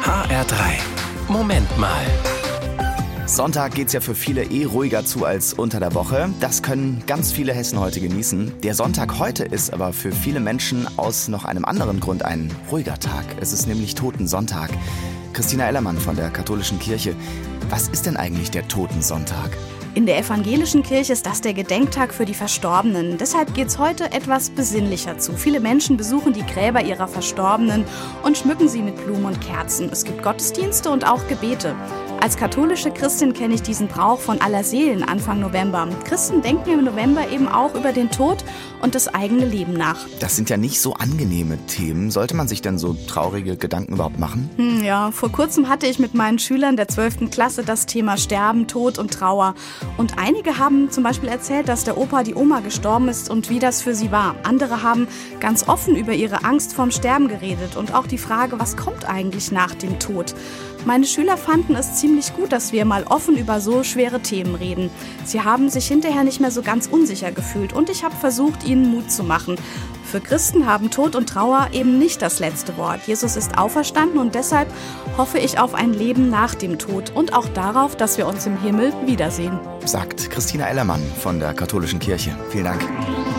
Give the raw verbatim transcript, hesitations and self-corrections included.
H R drei. Moment mal. Sonntag geht's ja für viele eh ruhiger zu als unter der Woche. Das können ganz viele Hessen heute genießen. Der Sonntag heute ist aber für viele Menschen aus noch einem anderen Grund ein ruhiger Tag. Es ist nämlich Totensonntag. Christina Ellermann von der Katholischen Kirche. Was ist denn eigentlich der Totensonntag? In der evangelischen Kirche ist das der Gedenktag für die Verstorbenen. Deshalb geht's heute etwas besinnlicher zu. Viele Menschen besuchen die Gräber ihrer Verstorbenen und schmücken sie mit Blumen und Kerzen. Es gibt Gottesdienste und auch Gebete. Als katholische Christin kenne ich diesen Brauch von Allerseelen Anfang November. Christen denken im November eben auch über den Tod und das eigene Leben nach. Das sind ja nicht so angenehme Themen. Sollte man sich denn so traurige Gedanken überhaupt machen? Hm, ja, vor kurzem hatte ich mit meinen Schülern der zwölften Klasse das Thema Sterben, Tod und Trauer. Und einige haben zum Beispiel erzählt, dass der Opa, die Oma gestorben ist und wie das für sie war. Andere haben ganz offen über ihre Angst vorm Sterben geredet und auch die Frage, was kommt eigentlich nach dem Tod? Meine Schüler fanden es ziemlich gut, dass wir mal offen über so schwere Themen reden. Sie haben sich hinterher nicht mehr so ganz unsicher gefühlt und ich habe versucht, ihnen Mut zu machen. Für Christen haben Tod und Trauer eben nicht das letzte Wort. Jesus ist auferstanden und deshalb hoffe ich auf ein Leben nach dem Tod und auch darauf, dass wir uns im Himmel wiedersehen. Sagt Christina Ellermann von der Katholischen Kirche. Vielen Dank.